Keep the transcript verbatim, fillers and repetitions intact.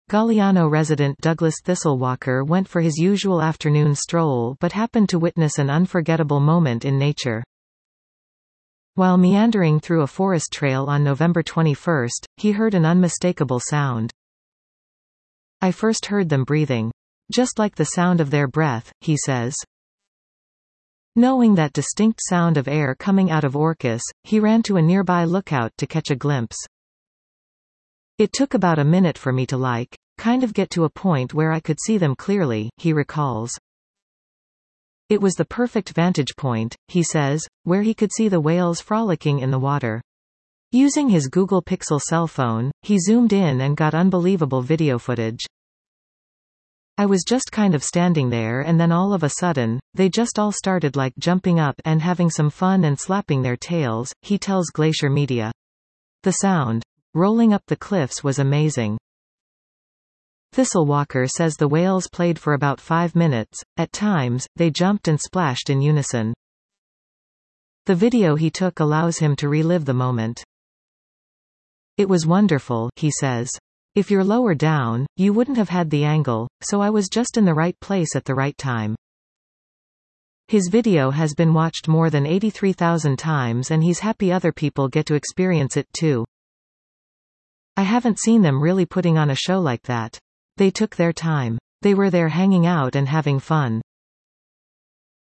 Galliano resident Douglas Thistlewalker went for his usual afternoon stroll but happened to witness an unforgettable moment in nature. While meandering through a forest trail on November twenty-first, he heard an unmistakable sound. "I first heard them breathing. Just like the sound of their breath," he says. Knowing that distinct sound of air coming out of Orcas, he ran to a nearby lookout to catch a glimpse. "It took about a minute for me to like, kind of get to a point where I could see them clearly," he recalls. "It was the perfect vantage point," he says, where he could see the whales frolicking in the water. Using his Google Pixel cell phone, he zoomed in and got unbelievable video footage. "I was just kind of standing there and then all of a sudden, they just all started like jumping up and having some fun and slapping their tails," he tells Glacier Media. "The sound rolling up the cliffs was amazing." Thistlewalker says the whales played for about five minutes. At times, they jumped and splashed in unison. The video he took allows him to relive the moment. "It was wonderful," he says. "If you're lower down, you wouldn't have had the angle, so I was just in the right place at the right time." His video has been watched more than eighty-three thousand times and he's happy other people get to experience it too. "I haven't seen them really putting on a show like that. They took their time. They were there hanging out and having fun.